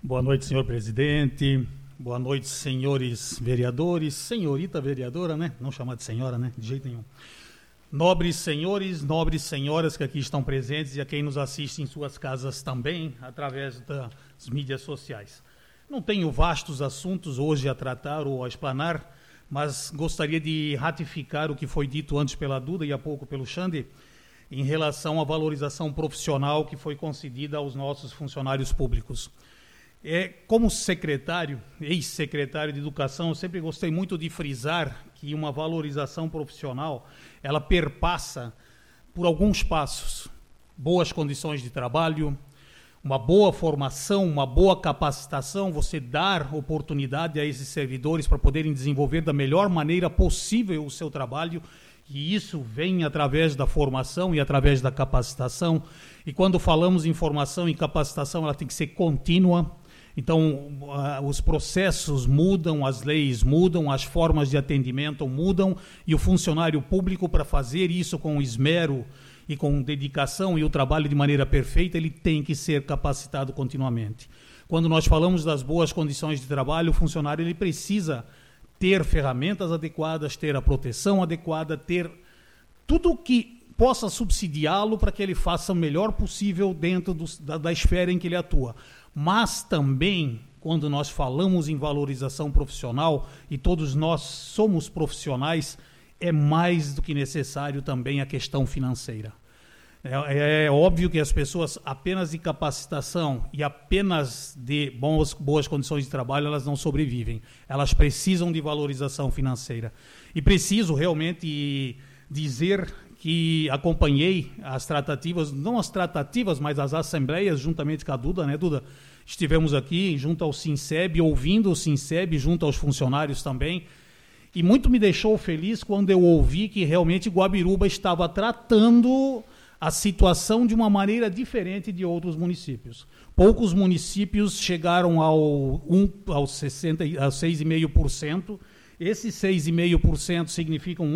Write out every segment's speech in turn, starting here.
Boa noite, senhor presidente. Boa noite, senhores vereadores. Senhorita vereadora, né? Não chamar de senhora, né? De jeito nenhum. Nobres senhores, nobres senhoras que aqui estão presentes e a quem nos assiste em suas casas também, através das mídias sociais. Não tenho vastos assuntos hoje a tratar ou a explanar, mas gostaria de ratificar o que foi dito antes pela Duda e há pouco pelo Xande, em relação à valorização profissional que foi concedida aos nossos funcionários públicos. Como secretário, ex-secretário de Educação, eu sempre gostei muito de frisar que uma valorização profissional, ela perpassa por alguns passos. Boas condições de trabalho, uma boa formação, uma boa capacitação, você dar oportunidade a esses servidores para poderem desenvolver da melhor maneira possível o seu trabalho, e isso vem através da formação e através da capacitação. E quando falamos em formação e capacitação, ela tem que ser contínua. Então, os processos mudam, as leis mudam, as formas de atendimento mudam, e o funcionário público, para fazer isso com esmero e com dedicação e o trabalho de maneira perfeita, ele tem que ser capacitado continuamente. Quando nós falamos das boas condições de trabalho, o funcionário ele precisa ter ferramentas adequadas, ter a proteção adequada, ter tudo o que possa subsidiá-lo para que ele faça o melhor possível dentro da esfera em que ele atua. Mas também, quando nós falamos em valorização profissional, e todos nós somos profissionais, é mais do que necessário também a questão financeira. É óbvio que as pessoas apenas de capacitação e apenas de boas condições de trabalho, elas não sobrevivem. Elas precisam de valorização financeira. E preciso realmente dizer que acompanhei as tratativas, não as tratativas, mas as assembleias, juntamente com a Duda, né, Duda? Estivemos aqui junto ao Sinceb, ouvindo o Sinceb, junto aos funcionários também, e muito me deixou feliz quando eu ouvi que realmente Guabiruba estava tratando a situação de uma maneira diferente de outros municípios. Poucos municípios chegaram aos 6,5%. Esses 6,5% significam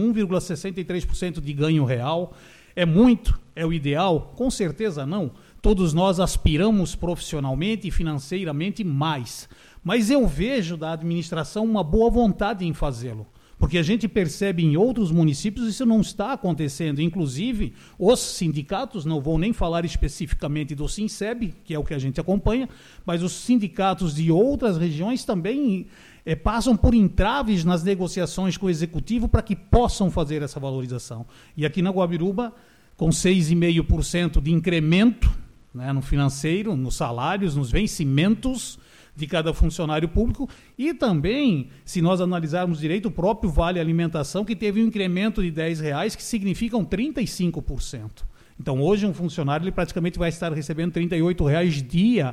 1,63% de ganho real. É muito? É o ideal? Com certeza não. Todos nós aspiramos profissionalmente e financeiramente mais. Mas eu vejo da administração uma boa vontade em fazê-lo. Porque a gente percebe em outros municípios isso não está acontecendo. Inclusive, os sindicatos, não vou nem falar especificamente do Sinceb, que é o que a gente acompanha, mas os sindicatos de outras regiões também passam por entraves nas negociações com o Executivo para que possam fazer essa valorização. E aqui na Guabiruba, com 6,5% de incremento, né, no financeiro, nos salários, nos vencimentos de cada funcionário público, e também, se nós analisarmos direito, o próprio Vale Alimentação, que teve um incremento de R$10, que significam 35%. Então, hoje, um funcionário ele praticamente vai estar recebendo R$38 dia.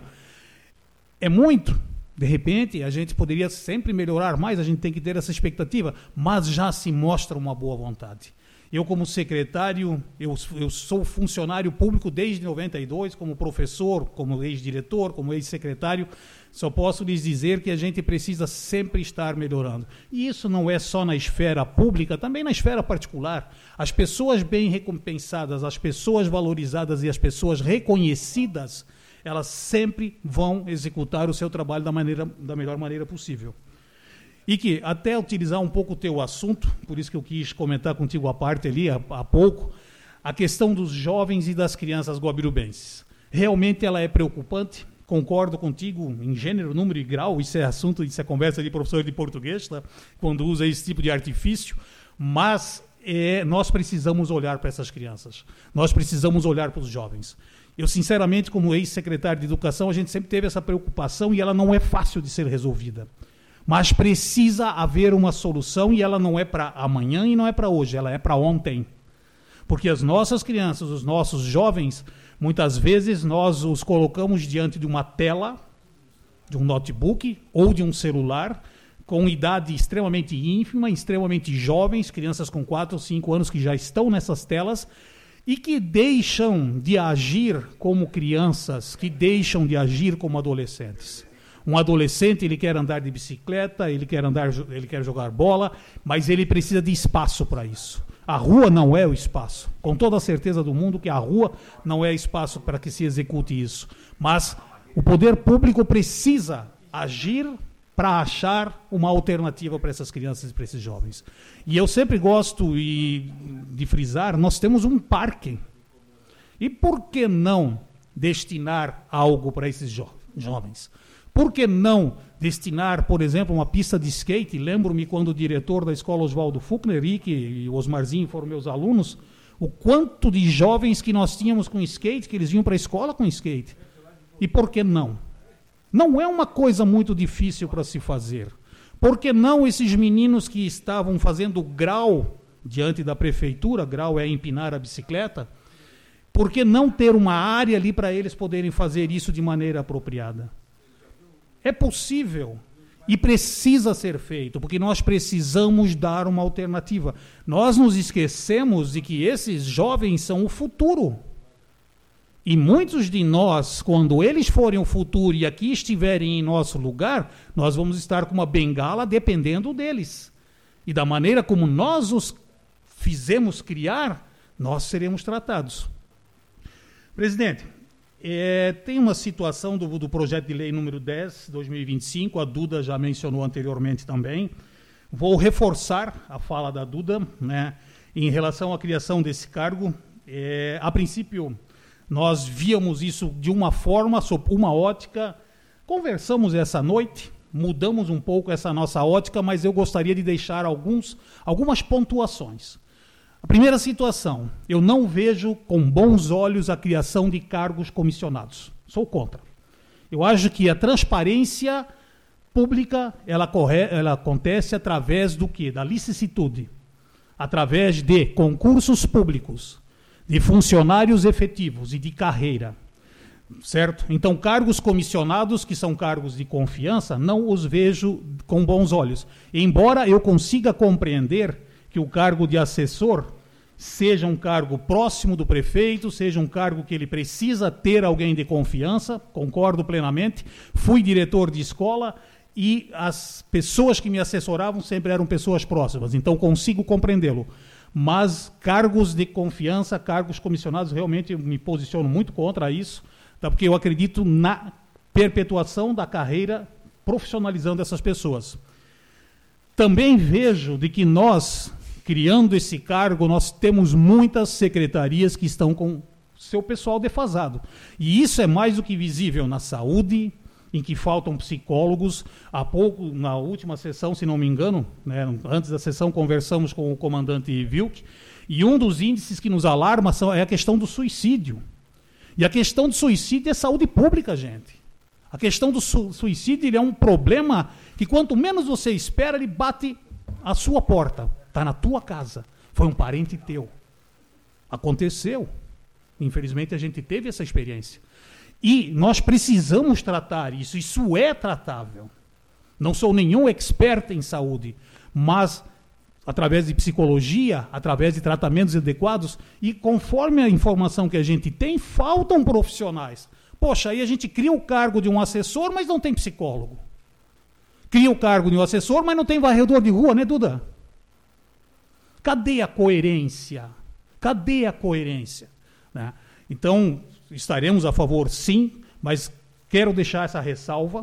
É muito. De repente, a gente poderia sempre melhorar mais, a gente tem que ter essa expectativa, mas já se mostra uma boa vontade. Eu, como secretário, eu sou funcionário público desde 92, como professor, como ex-diretor, como ex-secretário. Só posso lhes dizer que a gente precisa sempre estar melhorando. E isso não é só na esfera pública, também na esfera particular. As pessoas bem recompensadas, as pessoas valorizadas e as pessoas reconhecidas, elas sempre vão executar o seu trabalho da melhor maneira possível. E que, até utilizar um pouco o teu assunto, por isso que eu quis comentar contigo a parte ali, há pouco, a questão dos jovens e das crianças guabirubenses. Realmente ela é preocupante, concordo contigo em gênero, número e grau, isso é assunto, isso é conversa de professor de português, tá? Quando usa esse tipo de artifício, mas nós precisamos olhar para essas crianças, nós precisamos olhar para os jovens. Eu, sinceramente, como ex-secretário de Educação, a gente sempre teve essa preocupação e ela não é fácil de ser resolvida. Mas precisa haver uma solução e ela não é para amanhã e não é para hoje, ela é para ontem. Porque as nossas crianças, os nossos jovens, muitas vezes nós os colocamos diante de uma tela, de um notebook ou de um celular, com idade extremamente ínfima, extremamente jovens, crianças com 4 ou 5 anos que já estão nessas telas e que deixam de agir como crianças, que deixam de agir como adolescentes. Um adolescente, ele quer andar de bicicleta, ele quer jogar bola, mas ele precisa de espaço para isso. A rua não é o espaço. Com toda a certeza do mundo que a rua não é espaço para que se execute isso. Mas o poder público precisa agir para achar uma alternativa para essas crianças e para esses jovens. E eu sempre gosto de frisar, nós temos um parque. E por que não destinar algo para esses jovens? Por que não destinar, por exemplo, uma pista de skate? Lembro-me quando o diretor da escola Oswaldo Fuchner e o Osmarzinho foram meus alunos, o quanto de jovens que nós tínhamos com skate, que eles vinham para a escola com skate. E por que não? Não é uma coisa muito difícil para se fazer. Por que não esses meninos que estavam fazendo grau diante da prefeitura, grau é empinar a bicicleta, por que não ter uma área ali para eles poderem fazer isso de maneira apropriada? É possível e precisa ser feito, porque nós precisamos dar uma alternativa. Nós nos esquecemos de que esses jovens são o futuro. E muitos de nós, quando eles forem o futuro e aqui estiverem em nosso lugar, nós vamos estar com uma bengala dependendo deles. E da maneira como nós os fizemos criar, nós seremos tratados. Presidente, tem uma situação do projeto de lei número 10, 2025, a Duda já mencionou anteriormente também. Vou reforçar a fala da Duda, né, em relação à criação desse cargo. A princípio, nós víamos isso de uma forma, sob uma ótica, conversamos essa noite, mudamos um pouco essa nossa ótica, mas eu gostaria de deixar algumas pontuações. A primeira situação, eu não vejo com bons olhos a criação de cargos comissionados. Sou contra. Eu acho que a transparência pública, ela acontece através do quê? Da licitude, através de concursos públicos, de funcionários efetivos e de carreira, certo? Então, cargos comissionados, que são cargos de confiança, não os vejo com bons olhos. Embora eu consiga compreender que o cargo de assessor seja um cargo próximo do prefeito, seja um cargo que ele precisa ter alguém de confiança, concordo plenamente. Fui diretor de escola e as pessoas que me assessoravam sempre eram pessoas próximas, então consigo compreendê-lo. Mas cargos de confiança, cargos comissionados, realmente eu me posiciono muito contra isso, tá? Porque eu acredito na perpetuação da carreira, profissionalizando essas pessoas. Também vejo de que nós, criando esse cargo, nós temos muitas secretarias que estão com seu pessoal defasado. E isso é mais do que visível na saúde, em que faltam psicólogos. Há pouco, na última sessão, se não me engano, né, antes da sessão, conversamos com o comandante Vilk, e um dos índices que nos alarma é a questão do suicídio. E a questão do suicídio é saúde pública, gente. A questão do suicídio ele é um problema que, quanto menos você espera, ele bate à sua porta. Está na tua casa. Foi um parente teu. Aconteceu. Infelizmente, a gente teve essa experiência. E nós precisamos tratar isso. Isso é tratável. Não sou nenhum expert em saúde, mas através de psicologia, através de tratamentos adequados, e conforme a informação que a gente tem, faltam profissionais. Poxa, aí a gente cria o cargo de um assessor, mas não tem psicólogo. Cria o cargo de um assessor, mas não tem varredor de rua, né, Duda? Cadê a coerência? Cadê a coerência? Né? Então, estaremos a favor, sim, mas quero deixar essa ressalva.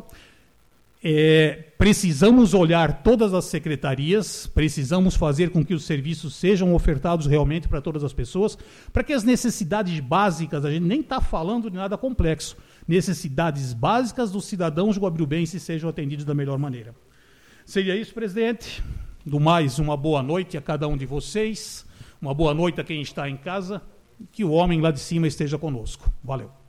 Precisamos olhar todas as secretarias, precisamos fazer com que os serviços sejam ofertados realmente para todas as pessoas, para que as necessidades básicas, a gente nem está falando de nada complexo, necessidades básicas dos cidadãos guabirubenses sejam atendidos da melhor maneira. Seria isso, presidente. Do mais, uma boa noite a cada um de vocês, uma boa noite a quem está em casa, que o homem lá de cima esteja conosco. Valeu.